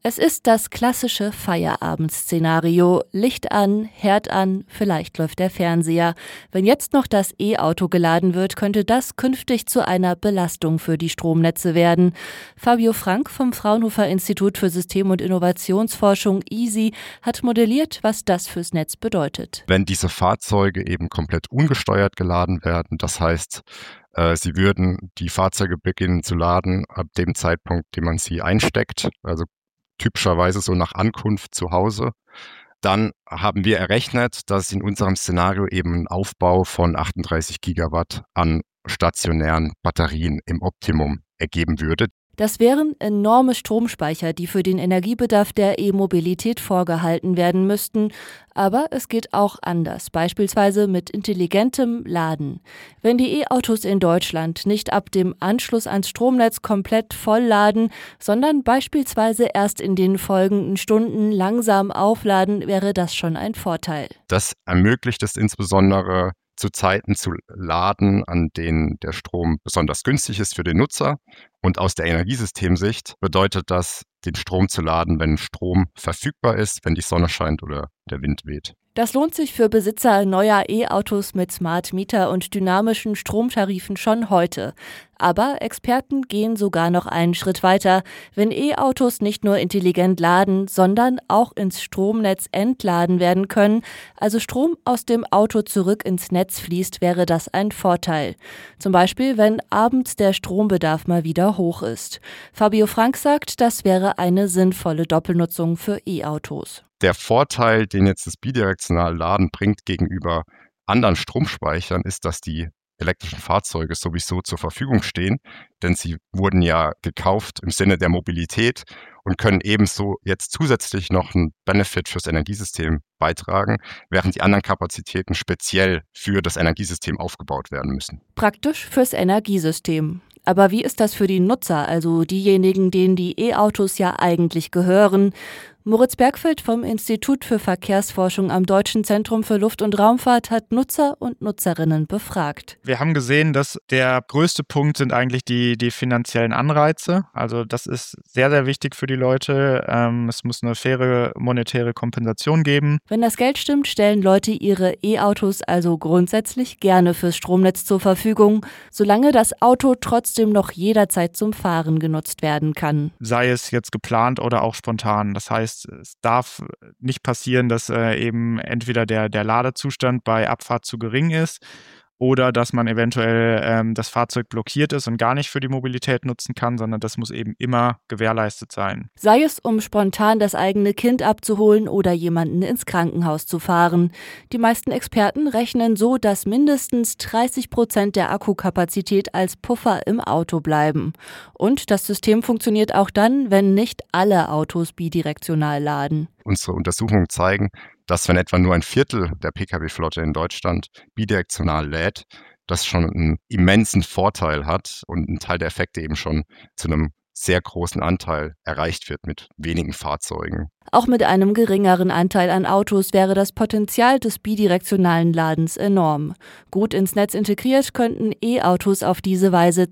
Es ist das klassische Feierabend-Szenario. Licht an, Herd an, vielleicht läuft der Fernseher. Wenn jetzt noch das E-Auto geladen wird, könnte das künftig zu einer Belastung für die Stromnetze werden. Fabio Frank vom Fraunhofer Institut für System- und Innovationsforschung EASY hat modelliert, was das fürs Netz bedeutet. Wenn diese Fahrzeuge eben komplett ungesteuert geladen werden, das heißt, sie würden die Fahrzeuge beginnen zu laden ab dem Zeitpunkt, den man sie einsteckt, also typischerweise so nach Ankunft zu Hause. Dann haben wir errechnet, dass in unserem Szenario eben ein Aufbau von 38 Gigawatt an stationären Batterien im Optimum ergeben würde. Das wären enorme Stromspeicher, die für den Energiebedarf der E-Mobilität vorgehalten werden müssten. Aber es geht auch anders, beispielsweise mit intelligentem Laden. Wenn die E-Autos in Deutschland nicht ab dem Anschluss ans Stromnetz komplett voll laden, sondern beispielsweise erst in den folgenden Stunden langsam aufladen, wäre das schon ein Vorteil. Das ermöglicht es insbesondere, zu Zeiten zu laden, an denen der Strom besonders günstig ist für den Nutzer. Und aus der Energiesystemsicht bedeutet das, den Strom zu laden, wenn Strom verfügbar ist, wenn die Sonne scheint oder der Wind weht. Das lohnt sich für Besitzer neuer E-Autos mit Smart Meter und dynamischen Stromtarifen schon heute. Aber Experten gehen sogar noch einen Schritt weiter. Wenn E-Autos nicht nur intelligent laden, sondern auch ins Stromnetz entladen werden können, also Strom aus dem Auto zurück ins Netz fließt, wäre das ein Vorteil. Zum Beispiel, wenn abends der Strombedarf mal wieder hoch ist. Fabio Frank sagt, das wäre eine sinnvolle Doppelnutzung für E-Autos. Der Vorteil, den jetzt das bidirektionale Laden bringt gegenüber anderen Stromspeichern, ist, dass die elektrischen Fahrzeuge sowieso zur Verfügung stehen, denn sie wurden ja gekauft im Sinne der Mobilität und können ebenso jetzt zusätzlich noch einen Benefit fürs Energiesystem beitragen, während die anderen Kapazitäten speziell für das Energiesystem aufgebaut werden müssen. Praktisch fürs Energiesystem. Aber wie ist das für die Nutzer, also diejenigen, denen die E-Autos ja eigentlich gehören? Moritz Bergfeld vom Institut für Verkehrsforschung am Deutschen Zentrum für Luft- und Raumfahrt hat Nutzer und Nutzerinnen befragt. Wir haben gesehen, dass der größte Punkt sind eigentlich die finanziellen Anreize. Also das ist sehr, sehr wichtig für die Leute. Es muss eine faire monetäre Kompensation geben. Wenn das Geld stimmt, stellen Leute ihre E-Autos also grundsätzlich gerne fürs Stromnetz zur Verfügung, solange das Auto trotzdem noch jederzeit zum Fahren genutzt werden kann. Sei es jetzt geplant oder auch spontan. Das heißt, es darf nicht passieren, dass eben entweder der Ladezustand bei Abfahrt zu gering ist oder dass man eventuell das Fahrzeug blockiert ist und gar nicht für die Mobilität nutzen kann, sondern das muss eben immer gewährleistet sein. Sei es, um spontan das eigene Kind abzuholen oder jemanden ins Krankenhaus zu fahren. Die meisten Experten rechnen so, dass mindestens 30% der Akkukapazität als Puffer im Auto bleiben. Und das System funktioniert auch dann, wenn nicht alle Autos bidirektional laden. Unsere Untersuchungen zeigen, dass wenn etwa nur ein Viertel der Pkw-Flotte in Deutschland bidirektional lädt, das schon einen immensen Vorteil hat und ein Teil der Effekte eben schon zu einem sehr großen Anteil erreicht wird mit wenigen Fahrzeugen. Auch mit einem geringeren Anteil an Autos wäre das Potenzial des bidirektionalen Ladens enorm. Gut ins Netz integriert könnten E-Autos auf diese Weise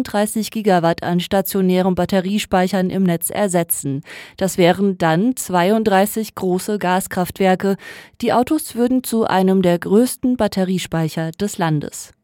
32 Gigawatt an stationären Batteriespeichern im Netz ersetzen. Das wären dann 32 große Gaskraftwerke. Die Autos würden zu einem der größten Batteriespeicher des Landes.